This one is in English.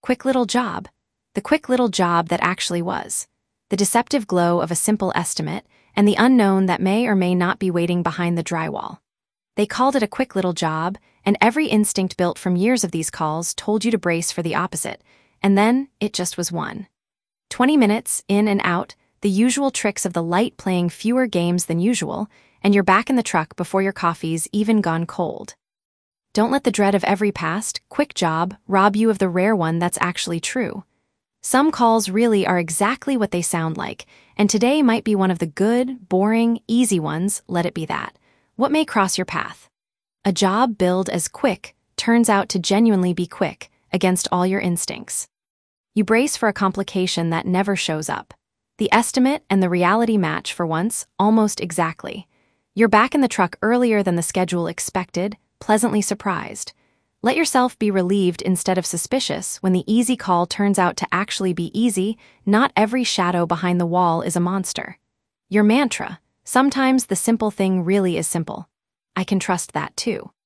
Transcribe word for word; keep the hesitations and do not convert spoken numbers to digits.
Quick little job. The quick little job that actually was. The deceptive glow of a simple estimate, and the unknown that may or may not be waiting behind the drywall. They called it a quick little job, and every instinct built from years of these calls told you to brace for the opposite, and then it just was one. Twenty minutes, in and out, the usual tricks of the light playing fewer games than usual, and you're back in the truck before your coffee's even gone cold. Don't let the dread of every past, quick job rob you of the rare one that's actually true. Some calls really are exactly what they sound like, and today might be one of the good, boring, easy ones. Let it be that. What may cross your path? A job billed as quick turns out to genuinely be quick, against all your instincts. You brace for a complication that never shows up. The estimate and the reality match for once, almost exactly. You're back in the truck earlier than the schedule expected, pleasantly surprised. Let yourself be relieved instead of suspicious when the easy call turns out to actually be easy. Not every shadow behind the wall is a monster. Your mantra: sometimes the simple thing really is simple. I can trust that too.